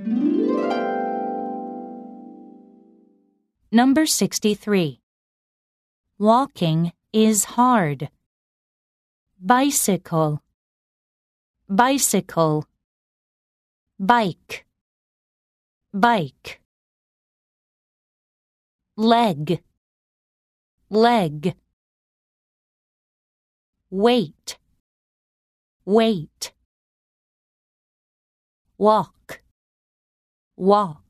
Number 63. Walking is hard. Bicycle, bicycle. Bike, bike. Leg, leg. Wait, wait. Walk, walk.